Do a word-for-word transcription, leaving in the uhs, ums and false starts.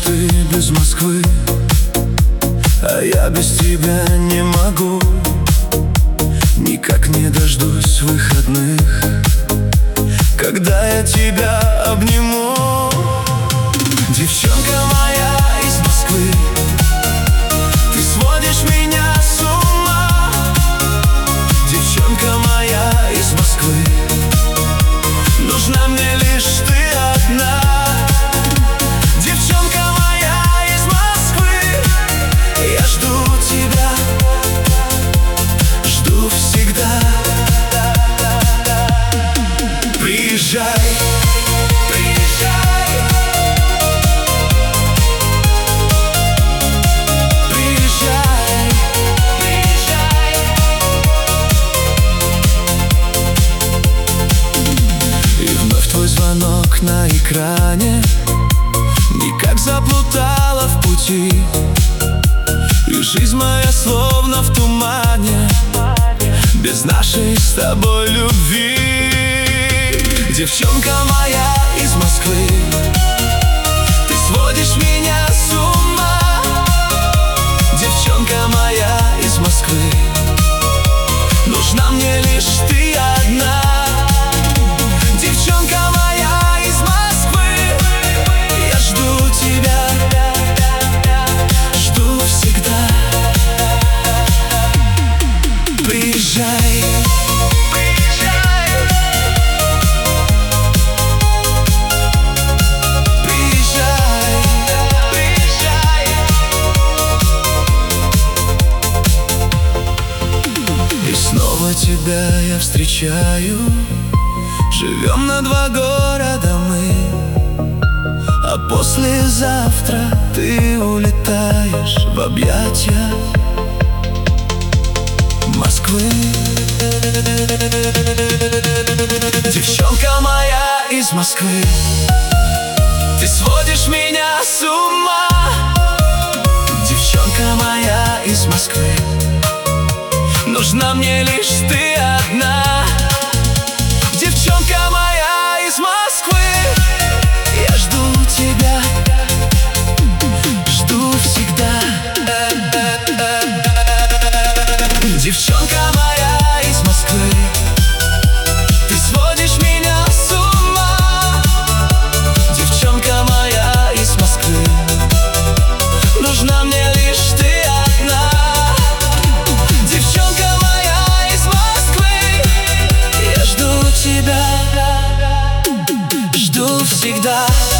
ты без Москвы, а я без тебя не могу. Никак не дождусь выходных, когда я тебя обниму. Девчонка моя из Москвы, ты сводишь меня с ума. Девчонка моя из Москвы, нужна мне лишь ты одна. Девчонка моя из Москвы, я жду тебя, жду всегда. Приезжай, приезжай, приезжай, приезжай. И вновь твой звонок на экране, никак заплутала в пути, и жизнь моя словно в тумане, без нашей с тобой любви. Девчонка моя из Москвы, ты сводишь меня с ума. Девчонка моя из Москвы, нужна мне лишь ты одна. Девчонка моя из Москвы, я жду тебя, жду всегда. Приезжай, тебя я встречаю. Живем на два города мы, а послезавтра ты улетаешь в объятия Москвы. Девчонка моя из Москвы, ты сводишь меня с ума. Девчонка моя из Москвы, нужна мне лишь ты одна. Девчонка моя из Москвы, я жду тебя, жду всегда. Девчонка моя из Москвы, ты сводишь меня с ума. Девчонка моя из Москвы, нужна мне лишь ты одна. Жду всегда.